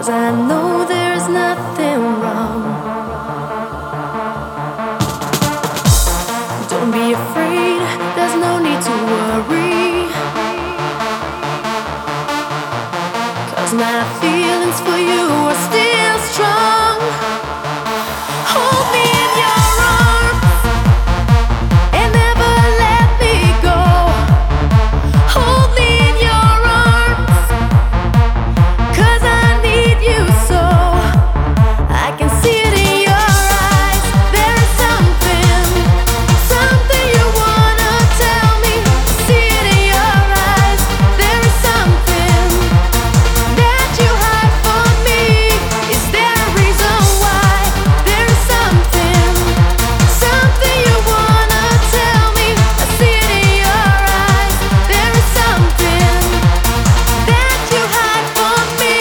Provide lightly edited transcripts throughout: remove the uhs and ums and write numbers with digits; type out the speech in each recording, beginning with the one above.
'Cause I know there's nothing wrong. Don't be afraid, there's no need to worry. 'Cause my feelings for you are still strong. Hold me in your arms and never let me go. Hold me in your arms, 'cause I need you so. I can see it in your eyes. There is something you wanna tell me. See it in your eyes. There is something that you hide from me. Is there a reason why? There is something you wanna tell me. I see it in your eyes. There is something that you hide from me.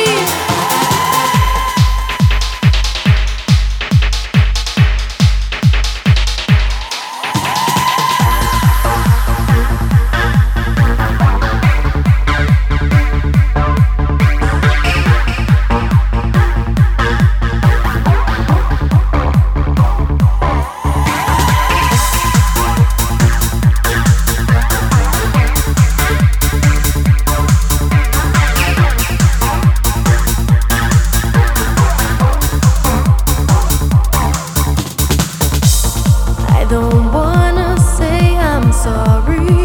I don't wanna say I'm sorry,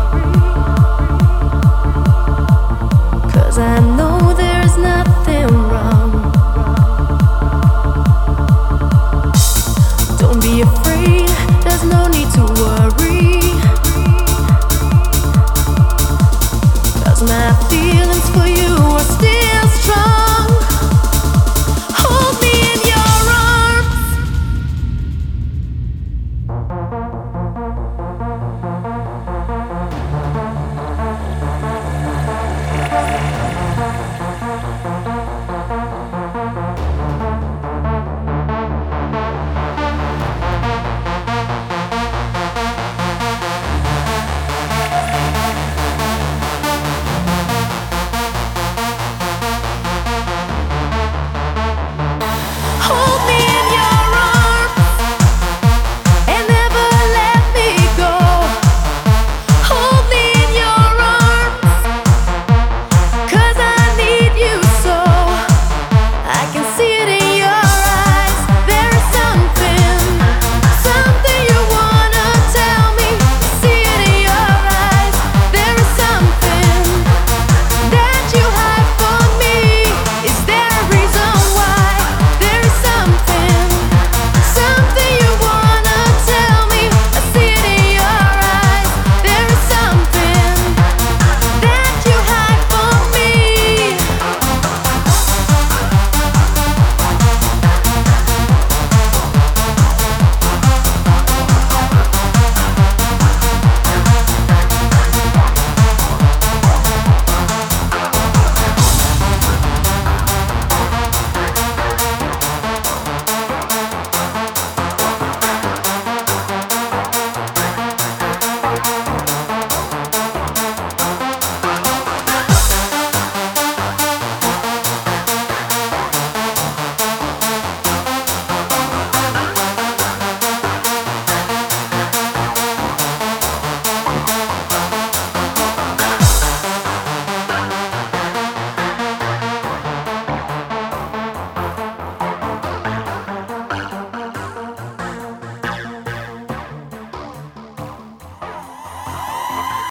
'cause I know there's nothing wrong. Don't be afraid, there's no need to worry. 'Cause my feelings for you